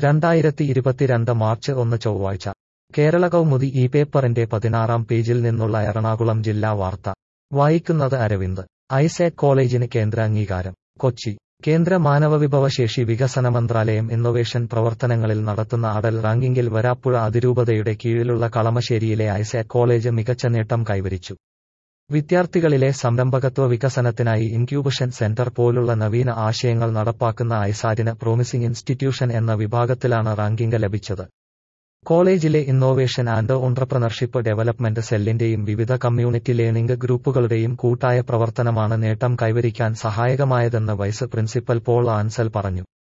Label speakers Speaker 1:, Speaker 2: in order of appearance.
Speaker 1: 2022 March 1 ചൊവ്വാഴ്ച കേരള കൗമുദി ഈ പേപ്പറിന്റെ 16-ാം പേജിൽ നിന്നുള്ള എറണാകുളം ജില്ലാ വാർത്ത വായിക്കുന്നത് അരവിന്ദ്. ഐസാക് കോളേജിന് കേന്ദ്ര അംഗീകാരം. കൊച്ചി. കേന്ദ്ര മാനവവിഭവശേഷി വികസന മന്ത്രാലയം ഇന്നൊവേഷൻ പ്രവർത്തനങ്ങളിൽ നടത്തുന്ന അടൽ റാങ്കിങ്ങിൽ വരാപ്പുഴ അതിരൂപതയുടെ കീഴിലുള്ള കളമശ്ശേരിയിലെ ഐസാക് കോളേജ് മികച്ച നേട്ടം കൈവരിച്ചു. വിദ്യാർത്ഥികളിലെ സംരംഭകത്വ വികസനത്തിനായി ഇൻക്യൂബഷൻ സെന്റർ പോലുള്ള നവീന ആശയങ്ങൾ നടപ്പാക്കുന്ന ഐസാറ്റിന് പ്രോമിസിംഗ് ഇൻസ്റ്റിറ്റ്യൂഷൻ എന്ന വിഭാഗത്തിലാണ് റാങ്കിംഗ് ലഭിച്ചത്. കോളേജിലെ ഇന്നോവേഷൻ ആൻഡ് ഓൺട്രപ്രണർഷിപ്പ് ഡെവലപ്മെന്റ് സെല്ലിന്റെയും വിവിധ കമ്മ്യൂണിറ്റി ലേണിംഗ് ഗ്രൂപ്പുകളുടെയും കൂട്ടായ പ്രവർത്തനമാണ് നേട്ടം കൈവരിക്കാൻ സഹായകമായതെന്ന് വൈസ് പ്രിൻസിപ്പൽ പോൾ ആൻസൽ പറഞ്ഞു.